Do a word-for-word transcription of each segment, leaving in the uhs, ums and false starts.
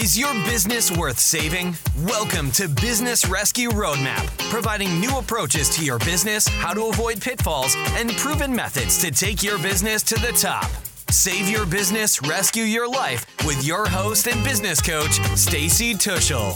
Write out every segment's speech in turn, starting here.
Is your business worth saving? Welcome to Business Rescue Roadmap, providing new approaches to your business, how to avoid pitfalls, and proven methods to take your business to the top. Save your business, rescue your life with your host and business coach, Stacy Tuschl.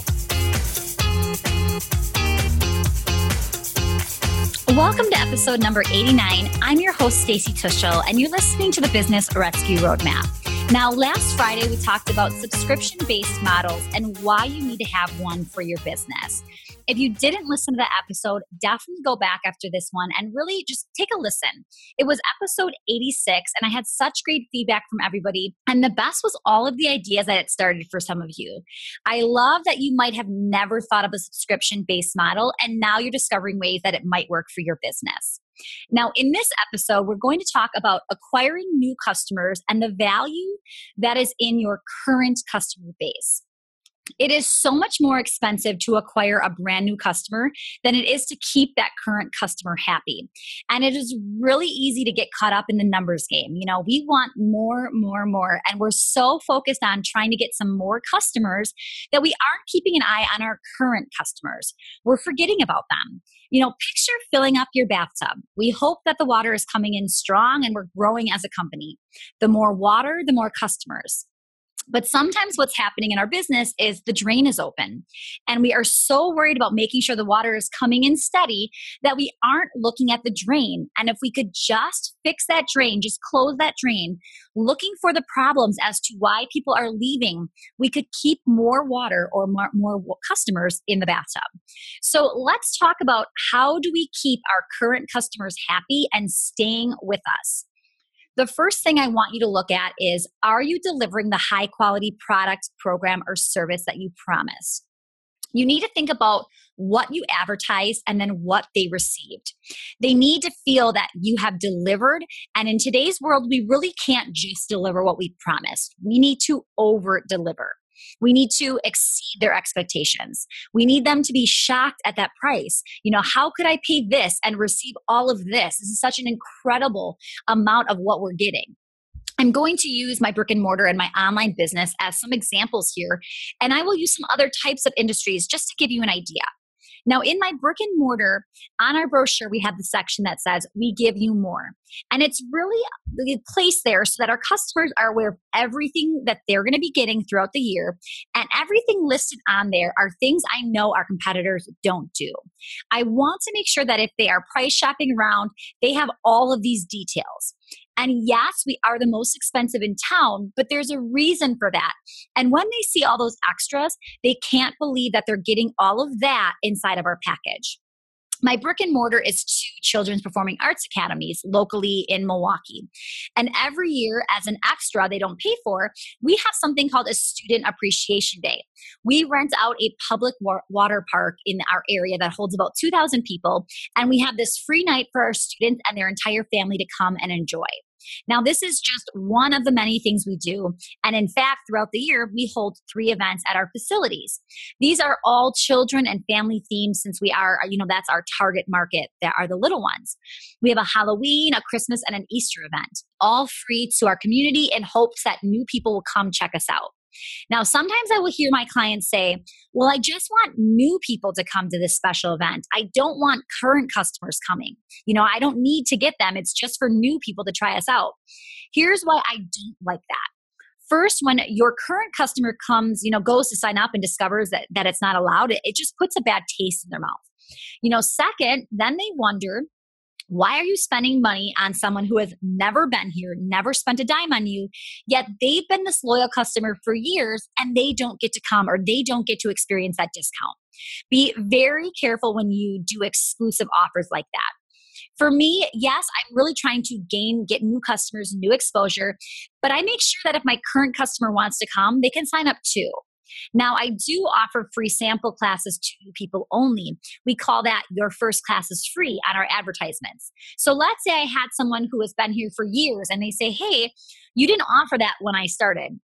Welcome to episode number eighty-nine. I'm your host, Stacy Tuschl, and you're listening to the Business Rescue Roadmap. Now, last Friday, we talked about subscription-based models and why you need to have one for your business. If you didn't listen to that episode, definitely go back after this one and really just take a listen. It was episode eighty-six, and I had such great feedback from everybody. And the best was all of the ideas that it started for some of you. I love that you might have never thought of a subscription-based model, and now you're discovering ways that it might work for your business. Now, in this episode, we're going to talk about acquiring new customers and the value that is in your current customer base. It is so much more expensive to acquire a brand new customer than it is to keep that current customer happy. And it is really easy to get caught up in the numbers game. You know, we want more, more, more. And we're so focused on trying to get some more customers that we aren't keeping an eye on our current customers. We're forgetting about them. You know, picture filling up your bathtub. We hope that the water is coming in strong and we're growing as a company. The more water, the more customers. But sometimes what's happening in our business is the drain is open and we are so worried about making sure the water is coming in steady that we aren't looking at the drain. And if we could just fix that drain, just close that drain, looking for the problems as to why people are leaving, we could keep more water or more, more customers in the bathtub. So let's talk about how do we keep our current customers happy and staying with us. The first thing I want you to look at is, are you delivering the high quality product, program, or service that you promised? You need to think about what you advertised and then what they received. They need to feel that you have delivered. And in today's world, we really can't just deliver what we promised. We need to over deliver. We need to exceed their expectations. We need them to be shocked at that price. You know, how could I pay this and receive all of this? This is such an incredible amount of what we're getting. I'm going to use my brick and mortar and my online business as some examples here, and I will use some other types of industries just to give you an idea. Now, in my brick and mortar, on our brochure, we have the section that says, we give you more. And it's really placed there so that our customers are aware of everything that they're going to be getting throughout the year. And everything listed on there are things I know our competitors don't do. I want to make sure that if they are price shopping around, they have all of these details. And yes, we are the most expensive in town, but there's a reason for that. And when they see all those extras, they can't believe that they're getting all of that inside of our package. My brick and mortar is two children's performing arts academies locally in Milwaukee. And every year, as an extra they don't pay for, we have something called a Student Appreciation Day. We rent out a public wa- water park in our area that holds about two thousand people. And we have this free night for our students and their entire family to come and enjoy. Now, this is just one of the many things we do. And in fact, throughout the year, we hold three events at our facilities. These are all children and family themed since we are, you know, that's our target market. That are the little ones. We have a Halloween, a Christmas, and an Easter event, all free to our community in hopes that new people will come check us out. Now, sometimes I will hear my clients say, well, I just want new people to come to this special event. I don't want current customers coming. You know, I don't need to get them. It's just for new people to try us out. Here's why I don't like that. First, when your current customer comes, you know, goes to sign up and discovers that, that it's not allowed, it, it just puts a bad taste in their mouth. You know, second, then they wonder, why are you spending money on someone who has never been here, never spent a dime on you, yet they've been this loyal customer for years and they don't get to come or they don't get to experience that discount? Be very careful when you do exclusive offers like that. For me, yes, I'm really trying to gain, get new customers, new exposure, but I make sure that if my current customer wants to come, they can sign up too. Now, I do offer free sample classes to people only. We call that your first class is free on our advertisements. So let's say I had someone who has been here for years and they say, hey, you didn't offer that when I started.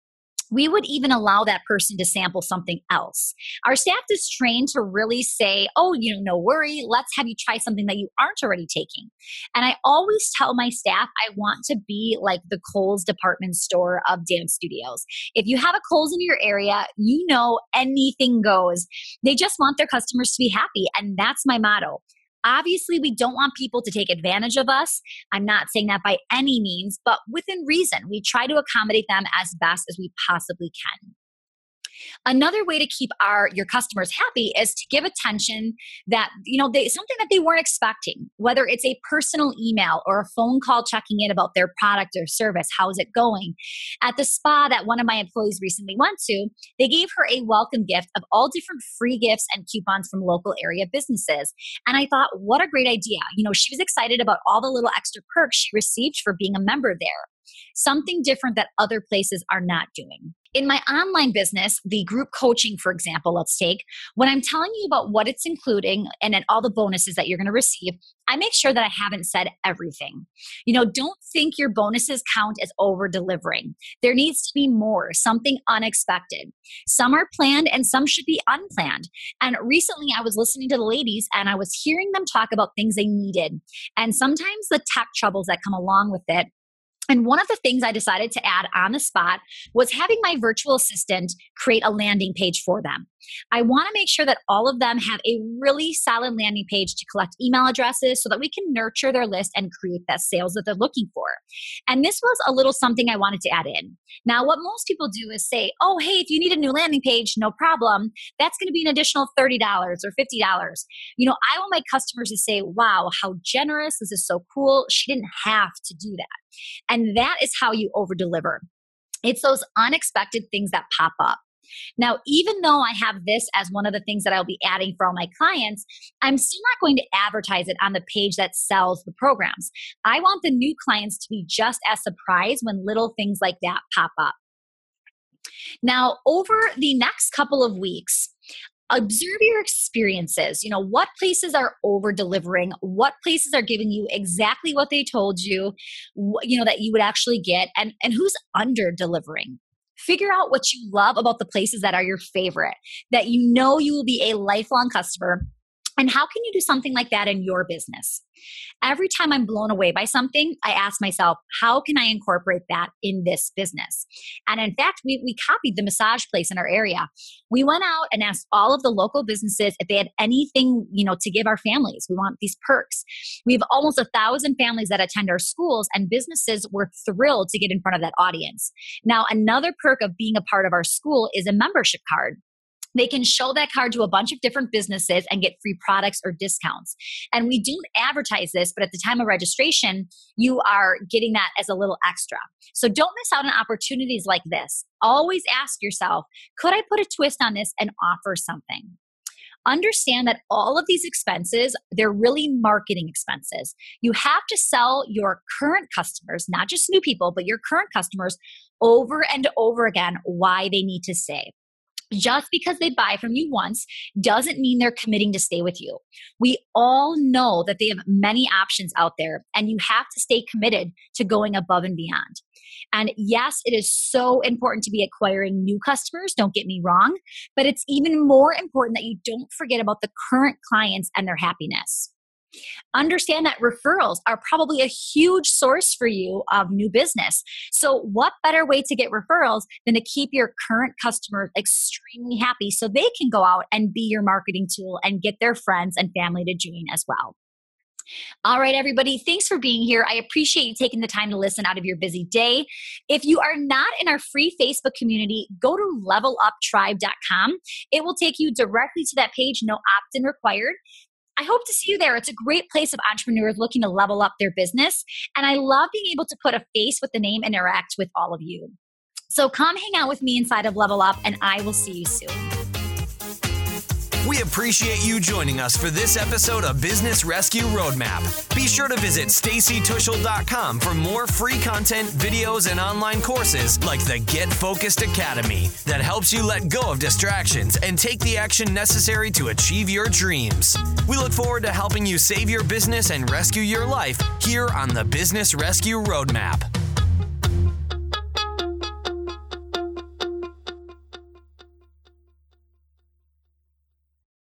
We would even allow that person to sample something else. Our staff is trained to really say, oh, you know, no worry, let's have you try something that you aren't already taking. And I always tell my staff, I want to be like the Kohl's department store of dance studios. If you have a Kohl's in your area, you know anything goes. They just want their customers to be happy. And that's my motto. Obviously, we don't want people to take advantage of us. I'm not saying that by any means, but within reason, we try to accommodate them as best as we possibly can. Another way to keep our your customers happy is to give attention that, you know, they something that they weren't expecting, whether it's a personal email or a phone call checking in about their product or service. How's it going? At the spa that one of my employees recently went to, they gave her a welcome gift of all different free gifts and coupons from local area businesses. And I thought, what a great idea. You know, she was excited about all the little extra perks she received for being a member there. Something different that other places are not doing. In my online business, the group coaching, for example, let's take, when I'm telling you about what it's including and then all the bonuses that you're going to receive, I make sure that I haven't said everything. You know, don't think your bonuses count as over delivering. There needs to be more, something unexpected. Some are planned and some should be unplanned. And recently I was listening to the ladies and I was hearing them talk about things they needed and sometimes the tech troubles that come along with it. And one of the things I decided to add on the spot was having my virtual assistant create a landing page for them. I want to make sure that all of them have a really solid landing page to collect email addresses so that we can nurture their list and create that sales that they're looking for. And this was a little something I wanted to add in. Now, what most people do is say, oh, hey, if you need a new landing page, no problem. That's going to be an additional thirty dollars or fifty dollars. You know, I want my customers to say, wow, how generous. This is so cool. She didn't have to do that. And that is how you over deliver. It's those unexpected things that pop up. Now, even though I have this as one of the things that I'll be adding for all my clients, I'm still not going to advertise it on the page that sells the programs. I want the new clients to be just as surprised when little things like that pop up. Now, over the next couple of weeks, observe your experiences. You know, what places are over delivering? What places are giving you exactly what they told you, you know, that you would actually get, and, and who's under delivering? Figure out what you love about the places that are your favorite, that you know you will be a lifelong customer. And how can you do something like that in your business? Every time I'm blown away by something, I ask myself, how can I incorporate that in this business? And in fact, we, we copied the massage place in our area. We went out and asked all of the local businesses if they had anything, you know, to give our families. We want these perks. We have almost a thousand families that attend our schools, and businesses were thrilled to get in front of that audience. Now, another perk of being a part of our school is a membership card. They can show that card to a bunch of different businesses and get free products or discounts. And we don't advertise this, but at the time of registration, you are getting that as a little extra. So don't miss out on opportunities like this. Always ask yourself, could I put a twist on this and offer something? Understand that all of these expenses, they're really marketing expenses. You have to sell your current customers, not just new people, but your current customers over and over again why they need to stay. Just because they buy from you once doesn't mean they're committing to stay with you. We all know that they have many options out there, and you have to stay committed to going above and beyond. And yes, it is so important to be acquiring new customers, don't get me wrong, but it's even more important that you don't forget about the current clients and their happiness. Understand that referrals are probably a huge source for you of new business. So what better way to get referrals than to keep your current customers extremely happy so they can go out and be your marketing tool and get their friends and family to join as well. All right, everybody, thanks for being here. I appreciate you taking the time to listen out of your busy day. If you are not in our free Facebook community, go to level up tribe dot com. It will take you directly to that page, no opt-in required. I hope to see you there. It's a great place of entrepreneurs looking to level up their business. And I love being able to put a face with the name and interact with all of you. So come hang out with me inside of Level Up, and I will see you soon. We appreciate you joining us for this episode of Business Rescue Roadmap. Be sure to visit stacy tuschl dot com for more free content, videos, and online courses like the Get Focused Academy that helps you let go of distractions and take the action necessary to achieve your dreams. We look forward to helping you save your business and rescue your life here on the Business Rescue Roadmap.